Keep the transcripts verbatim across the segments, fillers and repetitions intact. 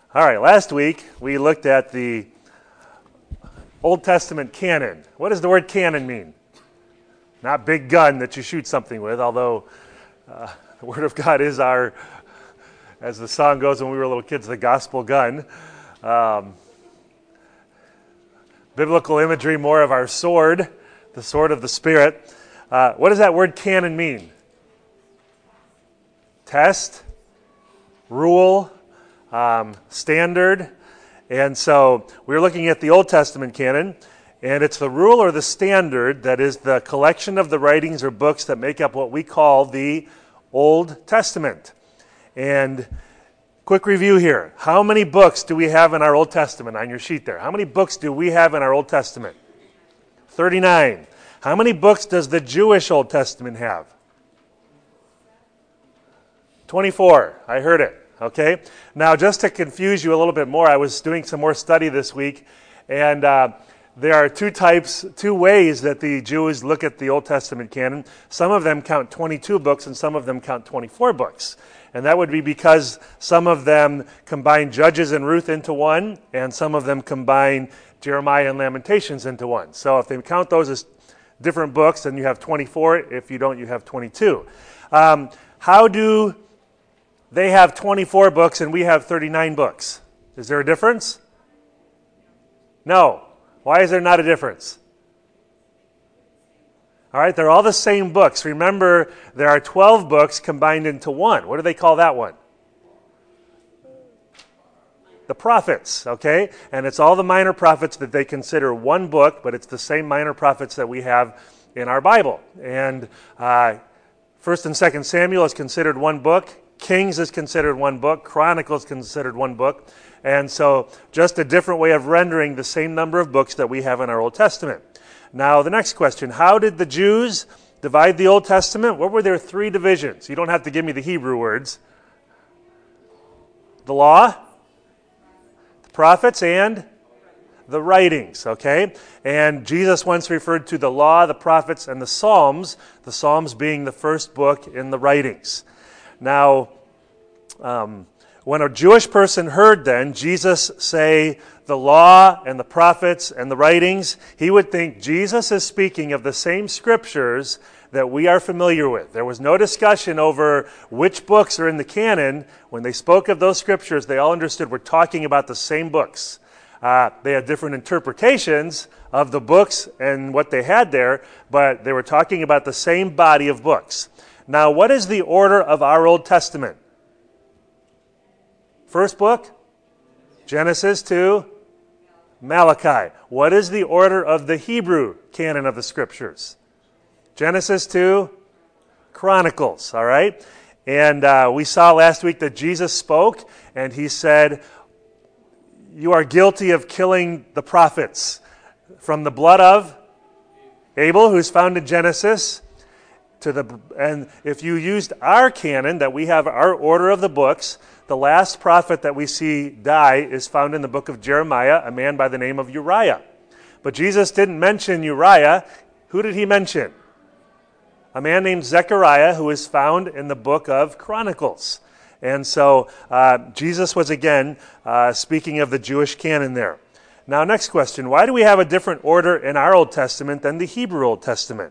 All right, last week we looked at the Old Testament canon. What does the word canon mean? Not big gun that you shoot something with, although uh, the Word of God is our, as the song goes when we were little kids, the gospel gun. Um, biblical imagery, more of our sword, the sword of the Spirit. Uh, what does that word canon mean? Test, rule, um, standard. And so we're looking at the Old Testament canon, and it's the rule or the standard that is the collection of the writings or books that make up what we call the Old Testament. And quick review here. How many books do we have in our Old Testament on your sheet there? How many books do we have in our Old Testament? thirty-nine. How many books does the Jewish Old Testament have? twenty-four. I heard it. Okay? Now, just to confuse you a little bit more, I was doing some more study this week, and uh, there are two types, two ways that the Jews look at the Old Testament canon. Some of them count twenty-two books, and some of them count twenty-four books. And that would be because some of them combine Judges and Ruth into one, and some of them combine Jeremiah and Lamentations into one. So if they count those as different books, then you have twenty-four. If you don't, you have twenty-two. Um, how do they have twenty-four books and we have thirty-nine books? Is there a difference? No. Why is there not a difference? All right, they're all the same books. Remember, there are twelve books combined into one. What do they call that one? The prophets, okay? And it's all the minor prophets that they consider one book, but it's the same minor prophets that we have in our Bible. And uh, First and Second Samuel is considered one book. Kings is considered one book. Chronicles is considered one book. And so just a different way of rendering the same number of books that we have in our Old Testament. Now, the next question, how did the Jews divide the Old Testament? What were their three divisions? You don't have to give me the Hebrew words. The law, the prophets, and the writings, okay? And Jesus once referred to the law, the prophets, and the Psalms, the Psalms being the first book in the writings. Now, um, when a Jewish person heard then Jesus say the law and the prophets and the writings, he would think Jesus is speaking of the same scriptures that we are familiar with. There was no discussion over which books are in the canon. When they spoke of those scriptures, they all understood we're talking about the same books. Uh, they had different interpretations of the books and what they had there, but they were talking about the same body of books. Now, what is the order of our Old Testament? First book? Genesis to Malachi. What is the order of the Hebrew canon of the Scriptures? Genesis to Chronicles, all right? And uh, we saw last week that Jesus spoke, and he said, you are guilty of killing the prophets. From the blood of Abel, who's found in Genesis, to the and if you used our canon, that we have our order of the books, the last prophet that we see die is found in the book of Jeremiah, a man by the name of Uriah. But Jesus didn't mention Uriah. Who did he mention? A man named Zechariah, who is found in the book of Chronicles. And so uh, Jesus was again uh, speaking of the Jewish canon there. Now, next question. Why do we have a different order in our Old Testament than the Hebrew Old Testament?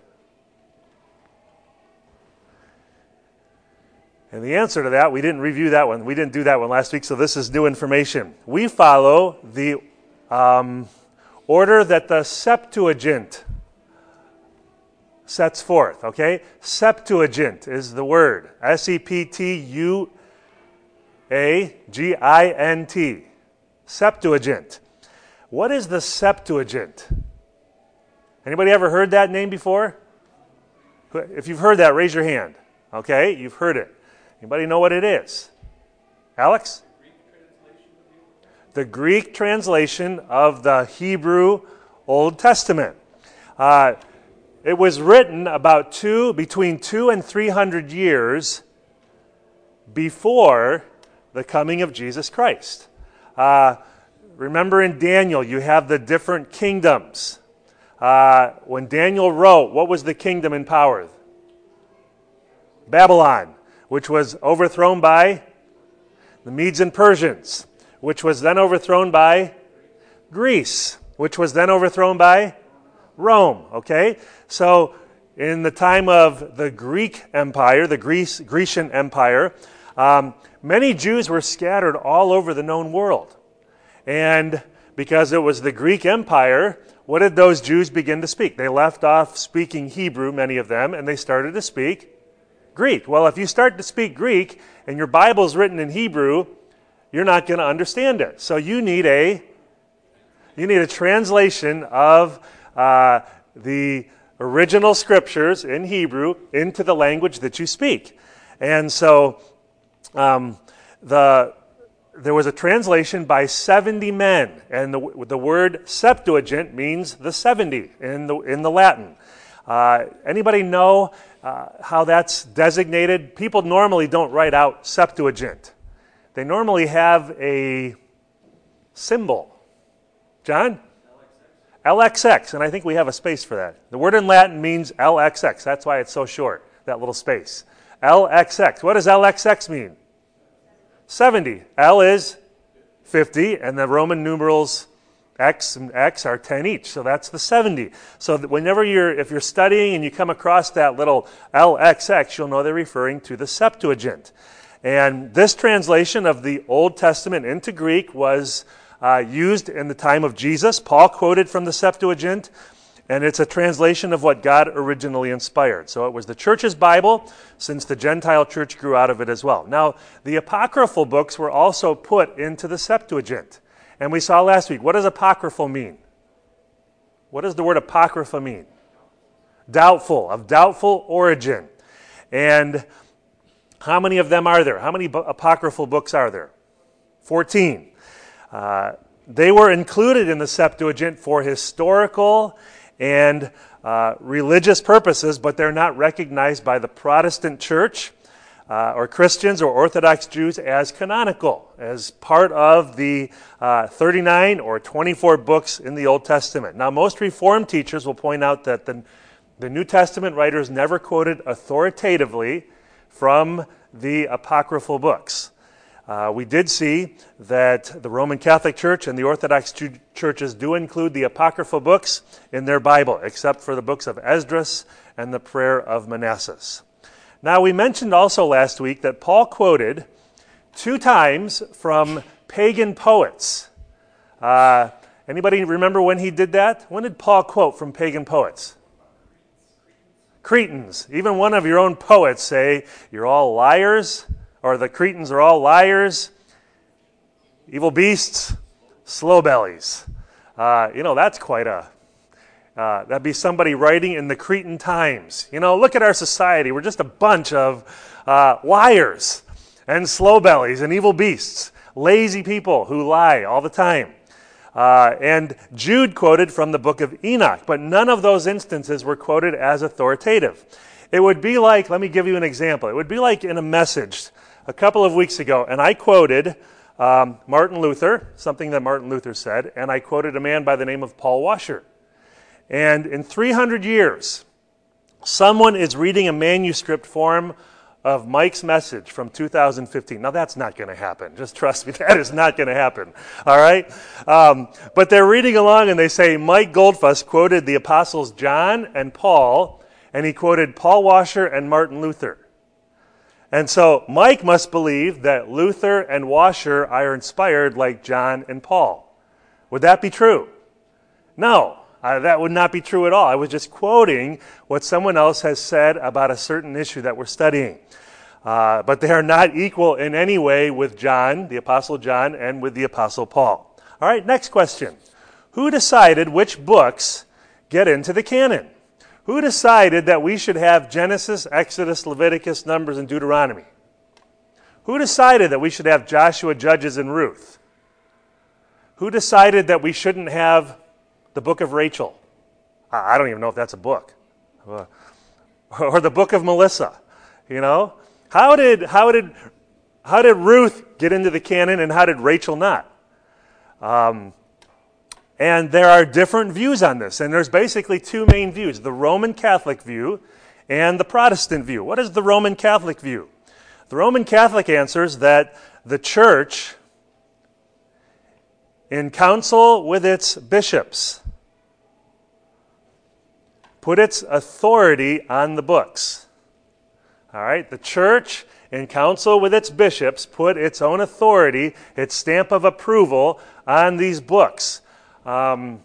And the answer to that, we didn't review that one. We didn't do that one last week, so this is new information. We follow the um, order that the Septuagint sets forth, okay? Septuagint is the word. S E P T U A G I N T. Septuagint. What is the Septuagint? Anybody ever heard that name before? If you've heard that, raise your hand. Okay, you've heard it. Anybody know what it is? Alex? The Greek translation of the Hebrew Old Testament. Uh, it was written about two, between two and three hundred years before the coming of Jesus Christ. Uh, remember in Daniel, you have the different kingdoms. Uh, when Daniel wrote, what was the kingdom in power? Babylon, which was overthrown by the Medes and Persians. which was then overthrown by Greece, which was then overthrown by Rome, okay? So in the time of the Greek Empire, the Greece, Grecian Empire, um, many Jews were scattered all over the known world. And because it was the Greek Empire, what did those Jews begin to speak? They left off speaking Hebrew, many of them, and they started to speak Greek. Well, if you start to speak Greek and your Bible's written in Hebrew, you're not going to understand it. So you need a you need a translation of uh, the original scriptures in Hebrew into the language that you speak. And so um, the there was a translation by seventy men, and the the word Septuagint means the seventy in the in the Latin. Uh, anybody know uh, how that's designated? People normally don't write out Septuagint. They normally have a symbol. John? L X X, and I think we have a space for that. The word in Latin means L X X. That's why it's so short, that little space. L X X. What does L X X mean? seventy. L is fifty, and the Roman numerals X and X are ten each, so that's the seventy. So that whenever you're, if you're studying and you come across that little L X X, you'll know they're referring to the Septuagint. And this translation of the Old Testament into Greek was uh, used in the time of Jesus. Paul quoted from the Septuagint, and it's a translation of what God originally inspired. So it was the church's Bible, since the Gentile church grew out of it as well. Now, the apocryphal books were also put into the Septuagint. And we saw last week, what does apocryphal mean? What does the word apocrypha mean? Doubtful, of doubtful origin. And how many of them are there? How many apocryphal books are there? fourteen. Uh, they were included in the Septuagint for historical and uh, religious purposes, but they're not recognized by the Protestant church uh, or Christians or Orthodox Jews as canonical, as part of the uh, thirty-nine or twenty-four books in the Old Testament. Now, most Reformed teachers will point out that the, the New Testament writers never quoted authoritatively from the apocryphal books. Uh, we did see that the Roman Catholic Church and the Orthodox ch- churches do include the apocryphal books in their Bible, except for the books of Esdras and the Prayer of Manasses. Now, we mentioned also last week that Paul quoted two times from pagan poets. Uh, anybody remember when he did that? When did Paul quote from pagan poets? Cretans. Even one of your own poets say, you're all liars, or the Cretans are all liars, evil beasts, slow bellies. Uh, you know, that's quite a, uh, that'd be somebody writing in the Cretan times. You know, look at our society. We're just a bunch of uh, liars and slow bellies and evil beasts, lazy people who lie all the time. Uh, and Jude quoted from the book of Enoch, but none of those instances were quoted as authoritative. It would be like, let me give you an example. It would be like in a message a couple of weeks ago, and I quoted um, Martin Luther, something that Martin Luther said, and I quoted a man by the name of Paul Washer. And in three hundred years, someone is reading a manuscript form of Mike's message from two thousand fifteen. Now, that's not going to happen. Just trust me, that is not going to happen. All right? Um, but they're reading along, and they say, Mike Goldfuss quoted the apostles John and Paul, and he quoted Paul Washer and Martin Luther. And so Mike must believe that Luther and Washer are inspired like John and Paul. Would that be true? No, uh, that would not be true at all. I was just quoting what someone else has said about a certain issue that we're studying. Uh, but they are not equal in any way with John, the Apostle John, and with the Apostle Paul. All right, next question. Who decided which books get into the canon? Who decided that we should have Genesis, Exodus, Leviticus, Numbers, and Deuteronomy? Who decided that we should have Joshua, Judges, and Ruth? Who decided that we shouldn't have the book of Rachel? I don't even know if that's a book. Or the book of Melissa, you know? How did, how did, how did Ruth get into the canon and how did Rachel not? Um, and there are different views on this, and there's basically two main views, the Roman Catholic view and the Protestant view. What is the Roman Catholic view? The Roman Catholic answers that the church in council with its bishops, put its authority on the books. All right, the church in council with its bishops put its own authority, its stamp of approval on these books. Um,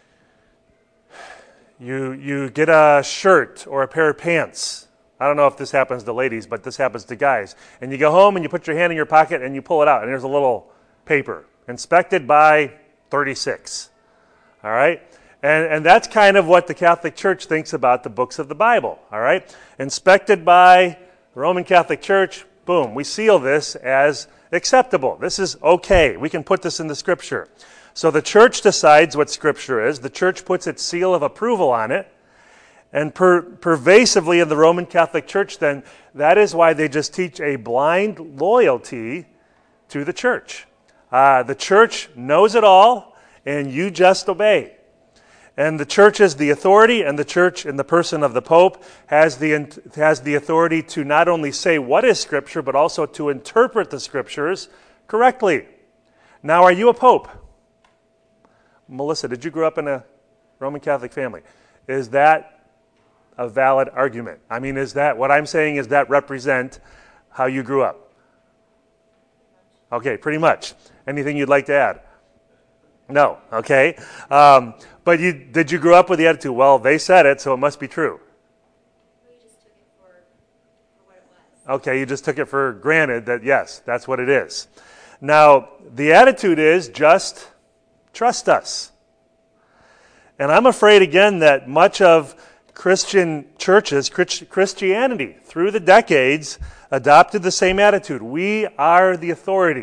you, you get a shirt or a pair of pants. I don't know if this happens to ladies, but this happens to guys. And you go home and you put your hand in your pocket and you pull it out, and there's a little paper. Inspected by thirty-six. All right? And, and that's kind of what the Catholic Church thinks about the books of the Bible. All right? Inspected by the Roman Catholic Church, boom, we seal this as acceptable. This is okay. We can put this in the Scripture. So the church decides what Scripture is. The church puts its seal of approval on it. And per, pervasively in the Roman Catholic Church, then, that is why they just teach a blind loyalty to the church. Uh, the church knows it all, and you just obey. And the church is the authority, and the church, in the person of the Pope, has the has the authority to not only say what is Scripture, but also to interpret the Scriptures correctly. Now, are you a Pope? Melissa, did you grow up in a Roman Catholic family? Is that a valid argument? I mean, is that, what I'm saying, is that represent how you grew up? Okay, pretty much. Anything you'd like to add? No, okay. Um, but you did you grow up with the attitude, well, they said it, so it must be true? Well, you just took it for, for what it was. Okay, you just took it for granted that, yes, that's what it is. Now, the attitude is just trust us. And I'm afraid, again, that much of Christian churches, Christianity, through the decades, adopted the same attitude. We are the authority.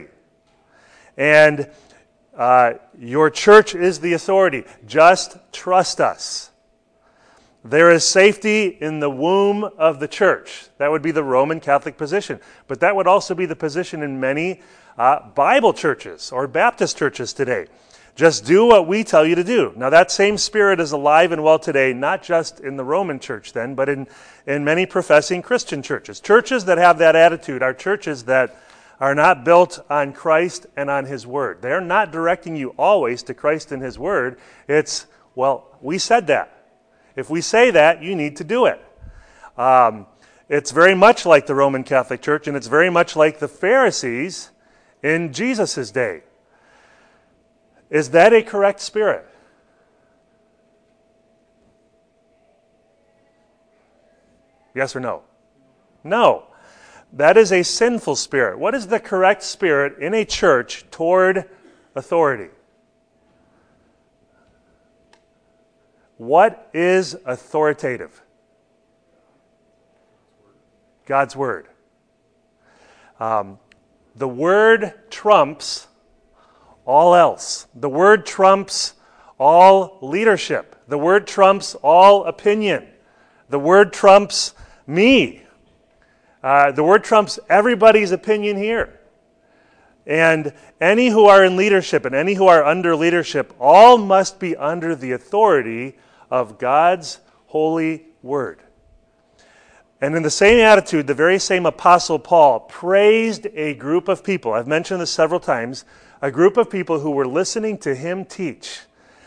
And uh, your church is the authority. Just trust us. There is safety in the womb of the church. That would be the Roman Catholic position. But that would also be the position in many uh, Bible churches or Baptist churches today. Just do what we tell you to do. Now, that same spirit is alive and well today, not just in the Roman church then, but in, in many professing Christian churches. Churches that have that attitude are churches that are not built on Christ and on His Word. They're not directing you always to Christ and His Word. It's, well, we said that. If we say that, you need to do it. Um, it's very much like the Roman Catholic Church, and it's very much like the Pharisees in Jesus' day. Is that a correct spirit? Yes or no? No. That is a sinful spirit. What is the correct spirit in a church toward authority? What is authoritative? God's Word. Um, the Word trumps all else. The Word trumps all leadership. The Word trumps all opinion. The Word trumps me. Uh, the Word trumps everybody's opinion here. And any who are in leadership and any who are under leadership, all must be under the authority of God's holy Word. And in the same attitude, the very same Apostle Paul praised a group of people. I've mentioned this several times. A group of people who were listening to him teach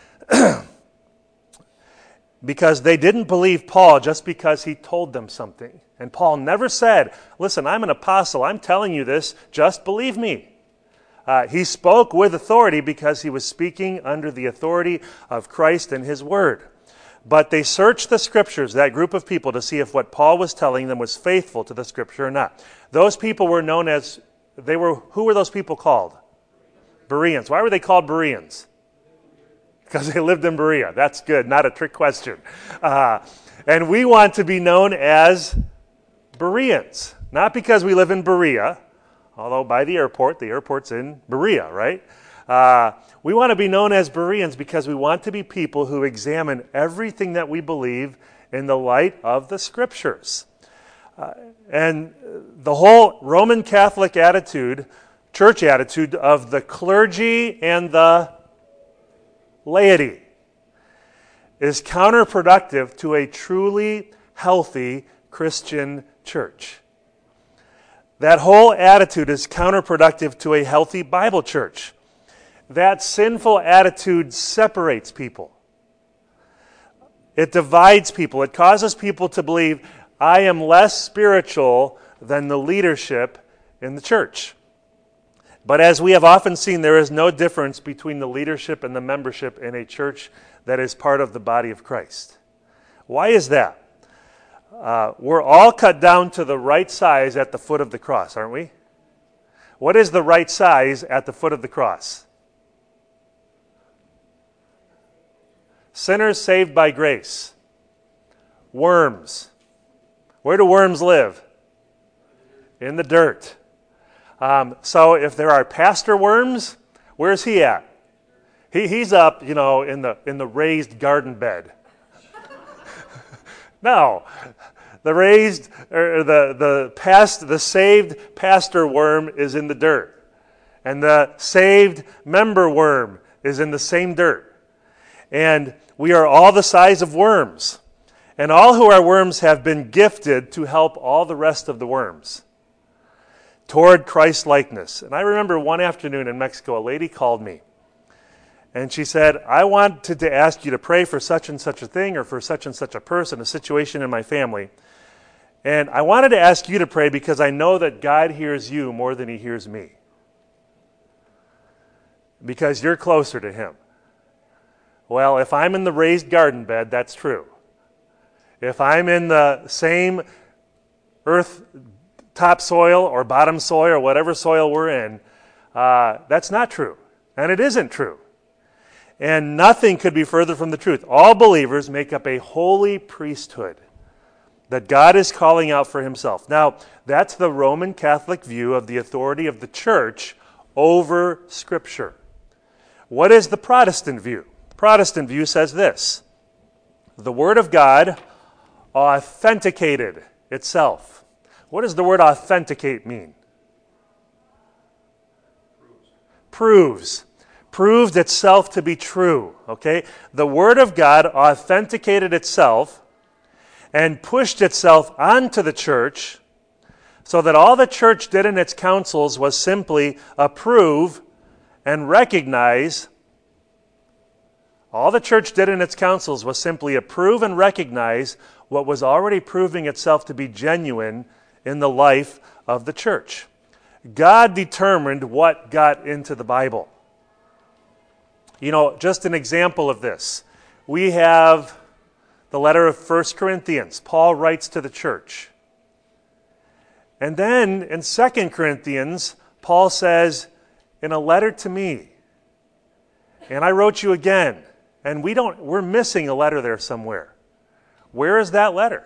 because they didn't believe Paul just because he told them something. And Paul never said, listen, I'm an apostle, I'm telling you this, just believe me. Uh, he spoke with authority because he was speaking under the authority of Christ and His Word. But they searched the Scriptures, that group of people, to see if what Paul was telling them was faithful to the Scripture or not. Those people were known as, they were, who were those people called? Bereans. Why were they called Bereans? Because they lived in Berea. That's good, not a trick question. Uh, and we want to be known as Bereans. Not because we live in Berea, although by the airport, the airport's in Berea, right? Uh, we want to be known as Bereans because we want to be people who examine everything that we believe in the light of the Scriptures. Uh, and the whole Roman Catholic attitude, church attitude of the clergy and the laity is counterproductive to a truly healthy Christian church. That whole attitude is counterproductive to a healthy Bible church. that sinful attitude separates people. It divides people. It causes people to believe, I am less spiritual than the leadership in the church. But as we have often seen, there is no difference between the leadership and the membership in a church that is part of the body of Christ. Why is that? Uh, we're all cut down to the right size at the foot of the cross, aren't we? What is the right size at the foot of the cross? Sinners saved by grace. Worms. Where do worms live? In the dirt. Um, so if there are pastor worms, where's he at? He, he's up, you know, in the in the raised garden bed. No, the raised or the the past the saved pastor worm is in the dirt, and the saved member worm is in the same dirt, and we are all the size of worms, and all who are worms have been gifted to help all the rest of the worms toward Christ-likeness. And I remember one afternoon in Mexico, a lady called me, and she said, I wanted to ask you to pray for such and such a thing or for such and such a person, a situation in my family. And I wanted to ask you to pray because I know that God hears you more than he hears me. Because you're closer to him. Well, if I'm in the raised garden bed, that's true. If I'm in the same earth topsoil or bottom soil or whatever soil we're in, uh, that's not true. And it isn't true. And nothing could be further from the truth. All believers make up a holy priesthood that God is calling out for himself. Now, that's the Roman Catholic view of the authority of the church over Scripture. What is the Protestant view? The Protestant view says this: the Word of God authenticated itself. What does the word authenticate mean? Proves. Proved itself to be true. Okay? The Word of God authenticated itself and pushed itself onto the church so that all the church did in its councils was simply approve and recognize. All the church did in its councils was simply approve and recognize what was already proving itself to be genuine in the life of the church. God determined what got into the Bible. You know, just an example of this. We have the letter of First Corinthians. Paul writes to the church. And then in Second Corinthians, Paul says, in a letter to me, and I wrote you again. And we don't, we're missing a letter there somewhere. Where is that letter?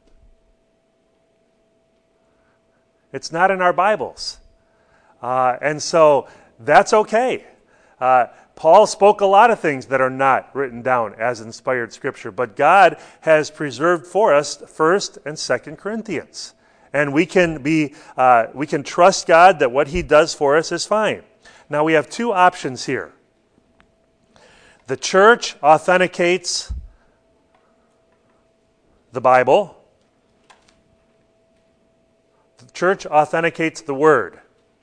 It's not in our Bibles. Uh, and so that's okay. Uh, Paul spoke a lot of things that are not written down as inspired Scripture, but God has preserved for us First and Second Corinthians. And we can be, uh, we can trust God that what he does for us is fine. Now we have two options here. The church authenticates the Bible. The church authenticates the Word.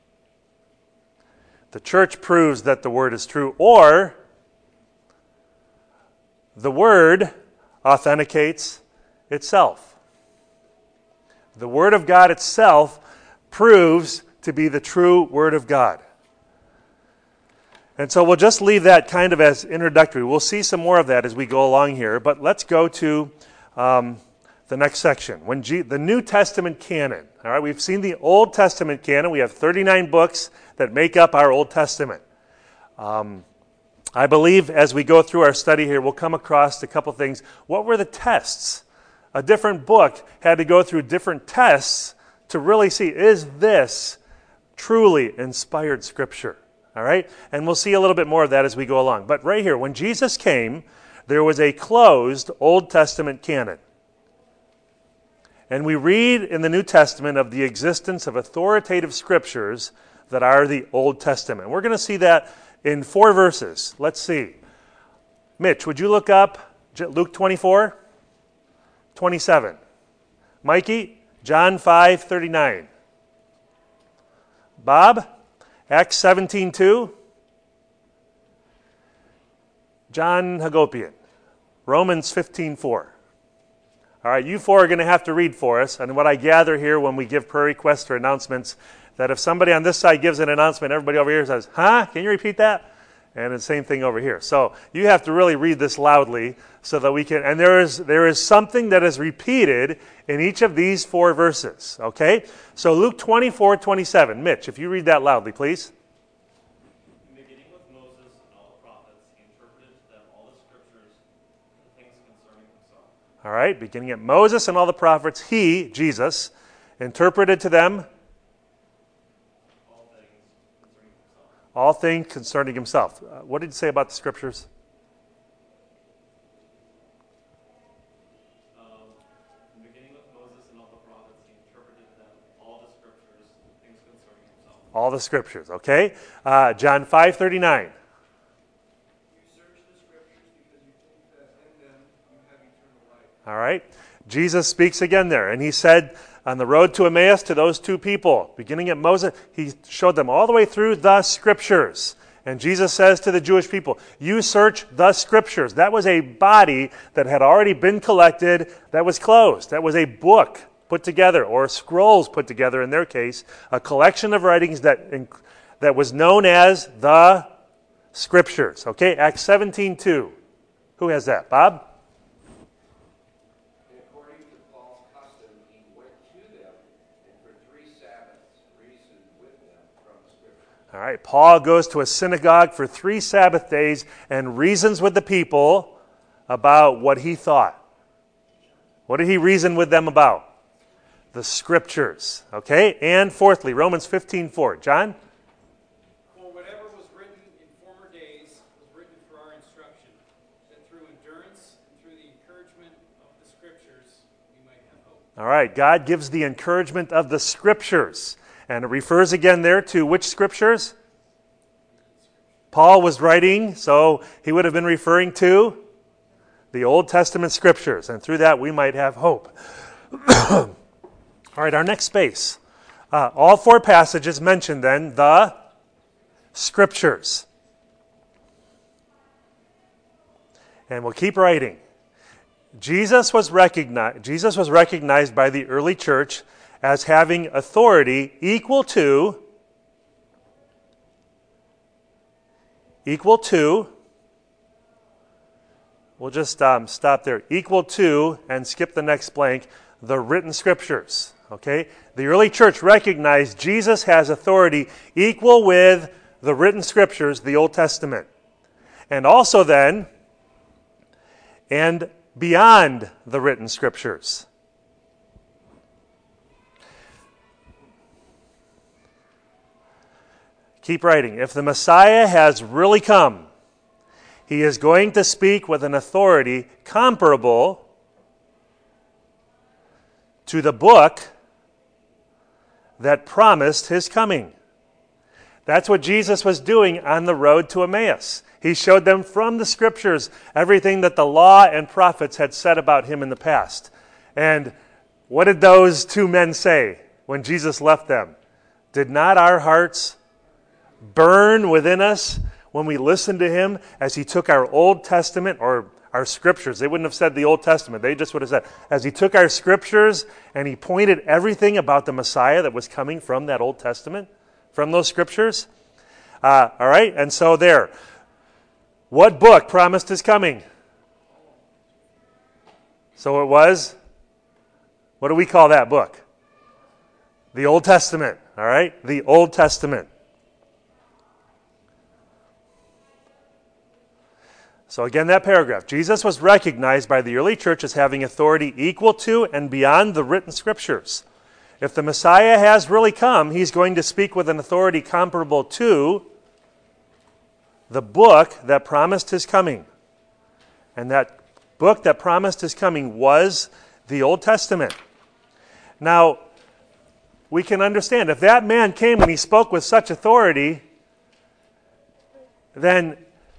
The church proves that the Word is true. Or the Word authenticates itself. The Word of God itself proves to be the true Word of God. And so we'll just leave that kind of as introductory. We'll see some more of that as we go along here. But let's go to um, the next section. When G- the New Testament canon. All right, we've seen the Old Testament canon. We have thirty-nine books that make up our Old Testament. Um, I believe as we go through our study here, we'll come across a couple things. What were the tests? A different book had to go through different tests to really see, is this truly inspired Scripture? All right? And we'll see a little bit more of that as we go along. But right here, when Jesus came, there was a closed Old Testament canon. And we read in the New Testament of the existence of authoritative scriptures that are the Old Testament. We're going to see that in four verses. Let's see. Mitch, would you look up Luke twenty-four, twenty-seven? Mikey, John five, thirty-nine. Bob, Acts seventeen two. John Hagopian, Romans fifteen four. All right, you four are going to have to read for us. And what I gather here when we give prayer requests or announcements, that if somebody on this side gives an announcement, everybody over here says, huh? Can you repeat that? And the same thing over here. So you have to really read this loudly so that we can, and there is there is something that is repeated in each of these four verses, okay? So Luke twenty-four twenty-seven. Mitch, if you read that loudly, please. In the beginning with Moses and all the prophets, he interpreted to them all the scriptures and things concerning himself. All right, beginning at Moses and all the prophets, he, Jesus, interpreted to them All things concerning himself. all things concerning himself. Uh, what did it say about the scriptures? Um, in the beginning with Moses and all the prophets, he interpreted to them all the scriptures and things concerning himself. All the scriptures, okay? Uh, John five thirty-nine. You search the scriptures because you think that in them you have eternal life. All right. Jesus speaks again there, and he said on the road to Emmaus to those two people, beginning at Moses, he showed them all the way through the scriptures. And Jesus says to the Jewish people, you search the scriptures. That was a body that had already been collected, that was closed. That was a book put together, or scrolls put together in their case, a collection of writings that, that was known as the scriptures. Okay, Acts seventeen two. Who has that? Bob? And according to Paul's custom, he went to them and for three Sabbaths reasoned with them from the Scripture. All right, Paul goes to a synagogue for three Sabbath days and reasons with the people about what he thought. What did he reason with them about? The Scriptures. Okay, and fourthly, Romans fifteen four. John? For whatever was written in former days was written for our instruction, that through endurance and through the encouragement of the scriptures we might have hope. All right, God gives the encouragement of the Scriptures. And it refers again there to which Scriptures? Paul was writing, so he would have been referring to the Old Testament Scriptures. And through that we might have hope. All right, our next space. Uh, all four passages mention then the Scriptures. And we'll keep writing. Jesus was recognized, Jesus was recognized by the early church as having authority equal to, equal to, we'll just um, stop there, equal to, and skip the next blank, the written Scriptures. Okay? The early church recognized Jesus has authority equal with the written Scriptures, the Old Testament. And also then, and beyond the written Scriptures. Keep writing. If the Messiah has really come, he is going to speak with an authority comparable to the book that promised his coming. That's what Jesus was doing on the road to Emmaus. He showed them from the Scriptures everything that the law and prophets had said about him in the past. And what did those two men say when Jesus left them? Did not our hearts burn within us when we listened to him as he took our Old Testament, or our Scriptures? They wouldn't have said the Old Testament. They just would have said, as he took our Scriptures and he pointed everything about the Messiah that was coming from that Old Testament, from those Scriptures. Uh, all right, and so there. What book promised his coming? So it was, what do we call that book? The Old Testament, all right? The Old Testament. So again, that paragraph. Jesus was recognized by the early church as having authority equal to and beyond the written Scriptures. If the Messiah has really come, he's going to speak with an authority comparable to the book that promised his coming. And that book that promised his coming was the Old Testament. Now, we can understand, if that man came and he spoke with such authority, then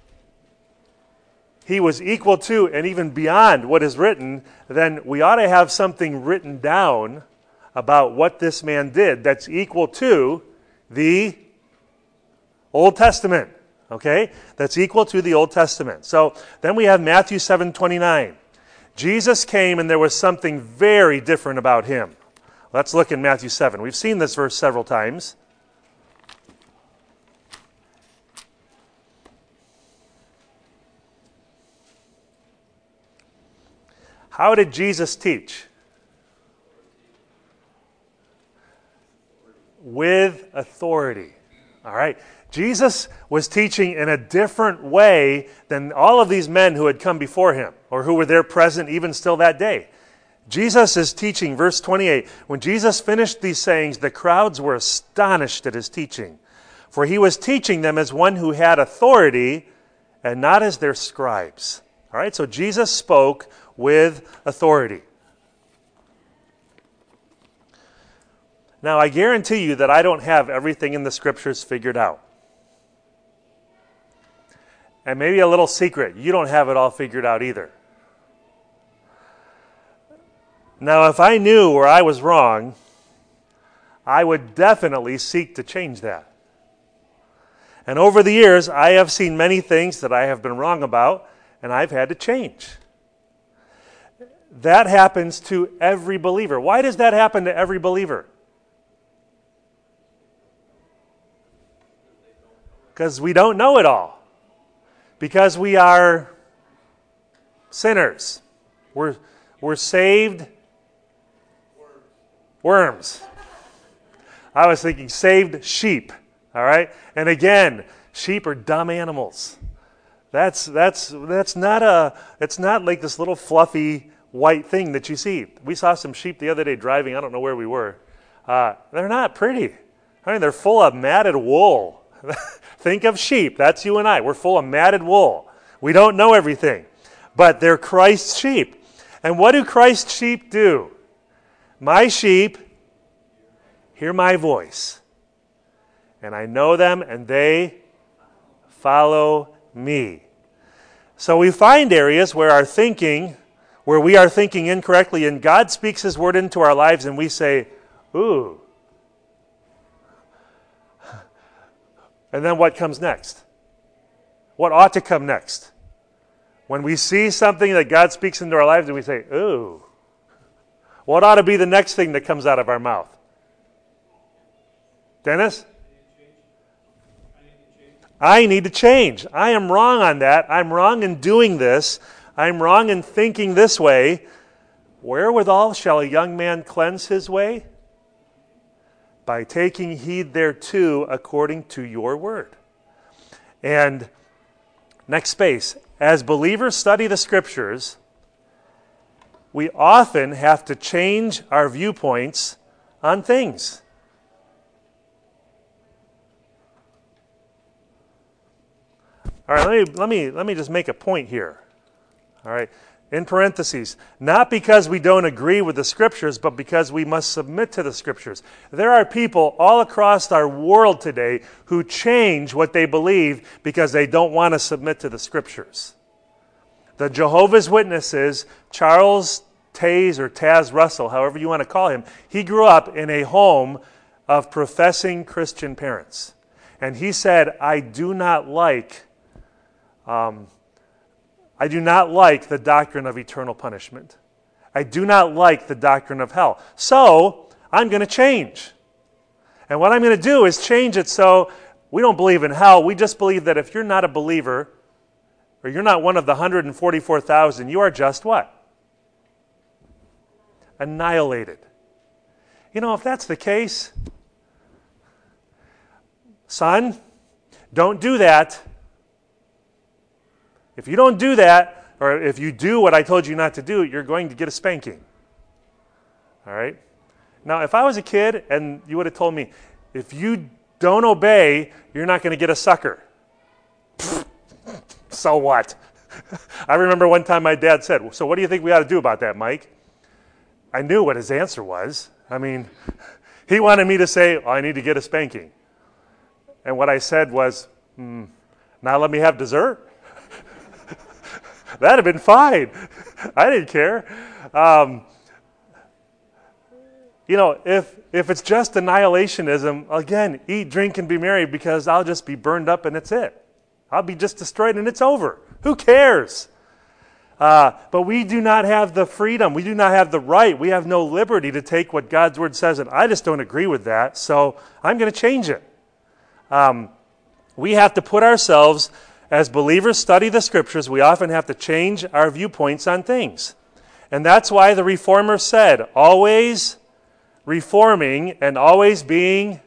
he was equal to and even beyond what is written, then we ought to have something written down about what this man did that's equal to the Old Testament. Okay? That's equal to the Old Testament. So then we have Matthew seven twenty-nine. Jesus came and there was something very different about him. Let's look in Matthew seven. We've seen this verse several times. How did Jesus teach? With authority. All right. Jesus was teaching in a different way than all of these men who had come before him or who were there present even still that day. Jesus is teaching, verse twenty-eight. When Jesus finished these sayings, the crowds were astonished at his teaching, for he was teaching them as one who had authority and not as their scribes. All right, so Jesus spoke with authority. Now, I guarantee you that I don't have everything in the Scriptures figured out. And maybe a little secret, you don't have it all figured out either. Now, if I knew where I was wrong, I would definitely seek to change that. And over the years, I have seen many things that I have been wrong about, and I've had to change. That happens to every believer. Why does that happen to every believer? Because we don't know it all. Because we are sinners. We're, we're saved worms. I was thinking saved sheep. All right? And again, sheep are dumb animals. That's that's that's not a it's not like this little fluffy white thing that you see. We saw some sheep the other day driving. I don't know where we were. Uh, they're not pretty. I mean, they're full of matted wool. Think of sheep. That's you and I. We're full of matted wool. We don't know everything. But they're Christ's sheep. And what do Christ's sheep do? My sheep hear my voice. And I know them, and they follow me. So we find areas where our thinking, where we are thinking incorrectly, and God speaks His word into our lives, and we say, ooh. And then what comes next? What ought to come next? When we see something that God speaks into our lives, and we say, ooh. What ought to be the next thing that comes out of our mouth? Dennis? I need to change. I am wrong on that. I'm wrong in doing this. I'm wrong in thinking this way. Wherewithal shall a young man cleanse his way? By taking heed thereto according to your word. And next space. As believers study the Scriptures, we often have to change our viewpoints on things. All right, let me, let me, let me just make a point here. All right, in parentheses, not because we don't agree with the Scriptures, but because we must submit to the Scriptures. There are people all across our world today who change what they believe because they don't want to submit to the Scriptures. The Jehovah's Witnesses, Charles Taze or Taz Russell, however you want to call him, he grew up in a home of professing Christian parents. And he said, I do not like Um, I do not like the doctrine of eternal punishment. I do not like the doctrine of hell. So, I'm going to change. And what I'm going to do is change it so we don't believe in hell. We just believe that if you're not a believer, or you're not one of the one hundred forty-four thousand, you are just what? Annihilated. You know, if that's the case, son, don't do that. If you don't do that, or if you do what I told you not to do, you're going to get a spanking. All right? Now, if I was a kid and you would have told me, if you don't obey, you're not going to get a sucker. So what? I remember one time my dad said, so what do you think we ought to do about that, Mike? I knew what his answer was. I mean, he wanted me to say, oh, I need to get a spanking. And what I said was, mm, now let me have dessert? That'd have been fine. I didn't care. Um, you know, if if it's just annihilationism, again, eat, drink, and be merry because I'll just be burned up and that's it. I'll be just destroyed and it's over. Who cares? Uh, but we do not have the freedom. We do not have the right. We have no liberty to take what God's Word says, and I just don't agree with that, so I'm going to change it. Um, we have to put ourselves, as believers study the Scriptures, we often have to change our viewpoints on things. And that's why the Reformer said, always reforming and always being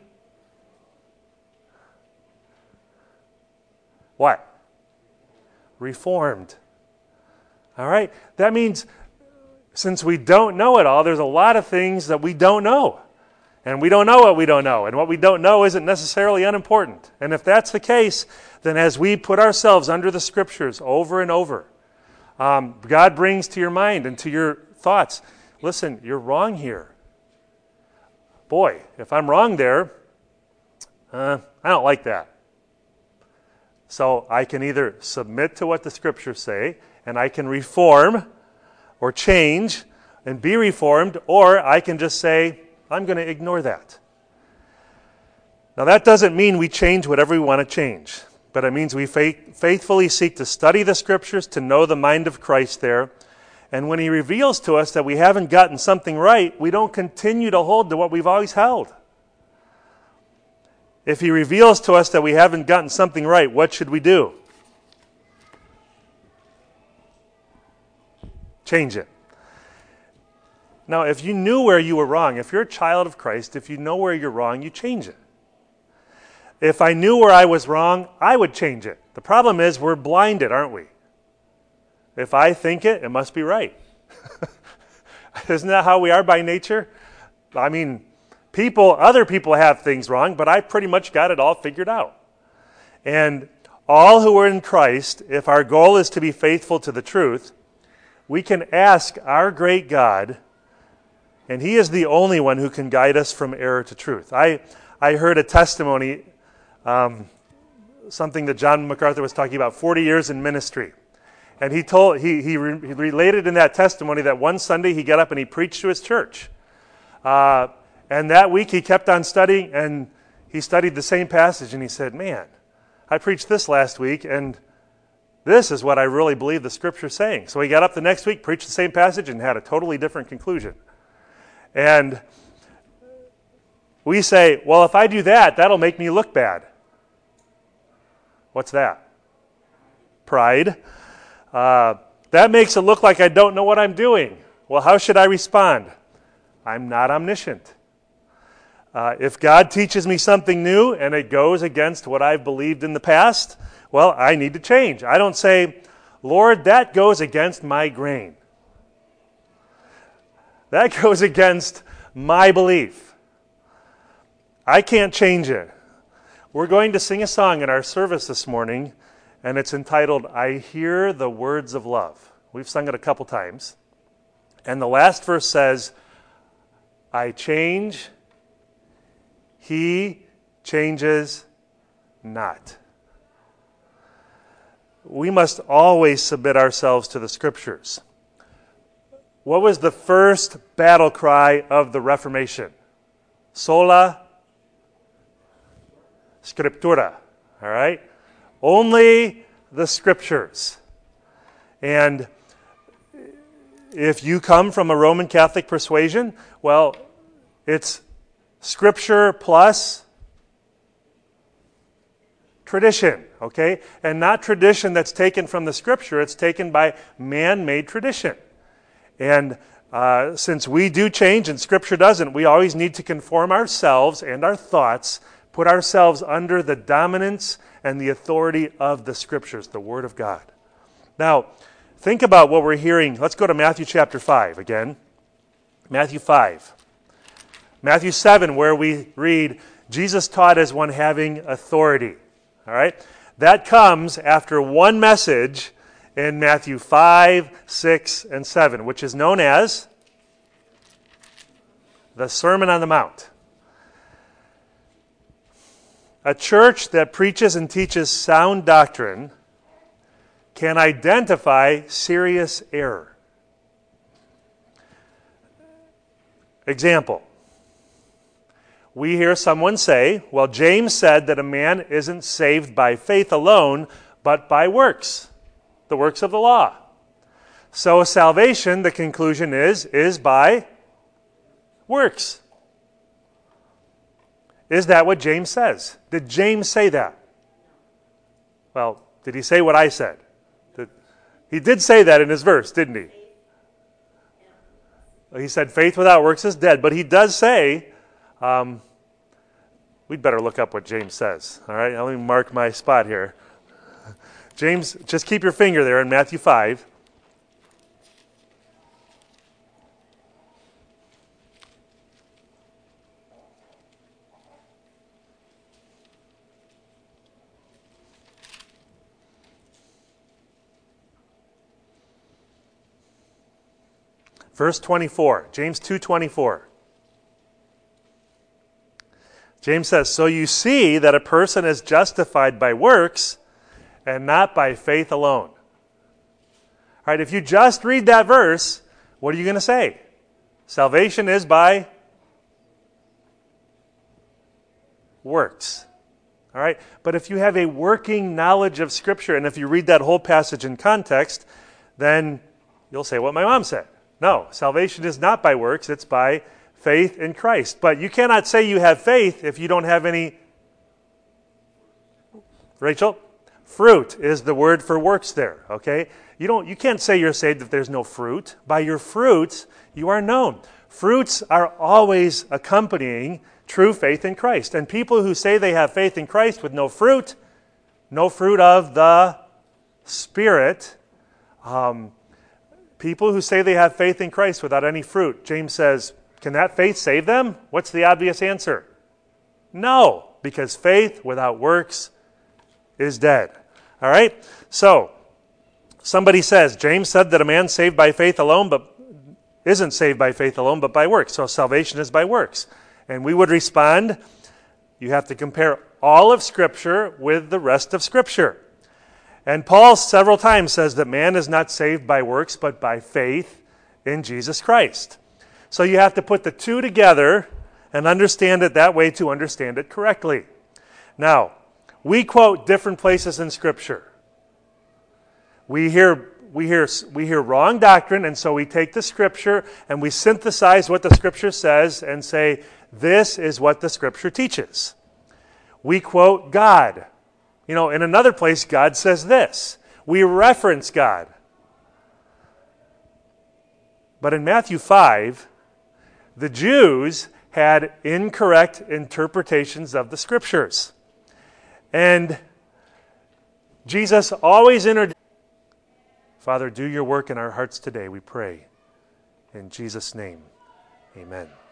what? Reformed. All right? That means since we don't know it all, there's a lot of things that we don't know. And we don't know what we don't know. And what we don't know isn't necessarily unimportant. And if that's the case, then as we put ourselves under the Scriptures over and over, um, God brings to your mind and to your thoughts, listen, you're wrong here. Boy, if I'm wrong there, uh, I don't like that. So I can either submit to what the Scriptures say, and I can reform or change and be reformed, or I can just say, I'm going to ignore that. Now that doesn't mean we change whatever we want to change, but it means we faith- faithfully seek to study the Scriptures, to know the mind of Christ there, and when He reveals to us that we haven't gotten something right, we don't continue to hold to what we've always held. If He reveals to us that we haven't gotten something right, what should we do? Change it. Now, if you knew where you were wrong, if you're a child of Christ, if you know where you're wrong, you change it. If I knew where I was wrong, I would change it. The problem is we're blinded, aren't we? If I think it, it must be right. Isn't that how we are by nature? I mean, people, other people have things wrong, but I pretty much got it all figured out. And all who are in Christ, if our goal is to be faithful to the truth, we can ask our great God, and He is the only one who can guide us from error to truth. I, I heard a testimony, um, something that John MacArthur was talking about, forty years in ministry. And he told he, he, re, he related in that testimony that one Sunday he got up and he preached to his church. Uh, and that week he kept on studying, and he studied the same passage, and he said, man, I preached this last week, and this is what I really believe the Scripture's saying. So he got up the next week, preached the same passage, and had a totally different conclusion. And we say, well, if I do that, that'll make me look bad. What's that? Pride. Uh, that makes it look like I don't know what I'm doing. Well, how should I respond? I'm not omniscient. Uh, if God teaches me something new and it goes against what I've believed in the past, well, I need to change. I don't say, Lord, that goes against my grain. That goes against my belief. I can't change it. We're going to sing a song in our service this morning, and it's entitled, I Hear the Words of Love. We've sung it a couple times. And the last verse says, I change, He changes not. We must always submit ourselves to the Scriptures. What was the first battle cry of the Reformation? Sola Scriptura. All right? Only the Scriptures. And if you come from a Roman Catholic persuasion, well, it's Scripture plus tradition, okay? And not tradition that's taken from the Scripture, it's taken by man-made tradition. And uh, since we do change and Scripture doesn't, we always need to conform ourselves and our thoughts, put ourselves under the dominance and the authority of the Scriptures, the Word of God. Now, think about what we're hearing. Let's go to Matthew chapter five again. Matthew five. Matthew seven, where we read, Jesus taught as one having authority. All right? That comes after one message in Matthew five, six, and seven, which is known as the Sermon on the Mount. A church that preaches and teaches sound doctrine can identify serious error. Example. We hear someone say, well, James said that a man isn't saved by faith alone, but by works, the works of the law. So salvation, the conclusion is, is by works. Is that what James says? Did James say that? Well, did he say what I said? Did, he did say that in his verse, didn't he? He said faith without works is dead, but he does say, um, we'd better look up what James says. All right, let me mark my spot here. James, just keep your finger there in Matthew five. Verse twenty-four, James two twenty-four. James says, so you see that a person is justified by works and not by faith alone. All right, if you just read that verse, what are you going to say? Salvation is by works. All right, but if you have a working knowledge of Scripture, and if you read that whole passage in context, then you'll say what my mom said. No, salvation is not by works, it's by faith in Christ. But you cannot say you have faith if you don't have any, Rachel? Fruit is the word for works there, okay? You don't. You can't say you're saved if there's no fruit. By your fruits, you are known. Fruits are always accompanying true faith in Christ. And people who say they have faith in Christ with no fruit, no fruit of the Spirit, um, people who say they have faith in Christ without any fruit, James says, can that faith save them? What's the obvious answer? No, because faith without works is dead. All right? So, somebody says, James said that a man saved by faith alone, but isn't saved by faith alone, but by works. So salvation is by works. And we would respond, you have to compare all of Scripture with the rest of Scripture. And Paul several times says that man is not saved by works, but by faith in Jesus Christ. So you have to put the two together and understand it that way to understand it correctly. Now, we quote different places in Scripture. We hear, we hear, we hear wrong doctrine, and so we take the Scripture and we synthesize what the Scripture says and say, this is what the Scripture teaches. We quote God. You know, in another place, God says this. We reference God. But in Matthew five, the Jews had incorrect interpretations of the Scriptures. And Jesus always introduced, Father, do your work in our hearts today, we pray. In Jesus' name, amen.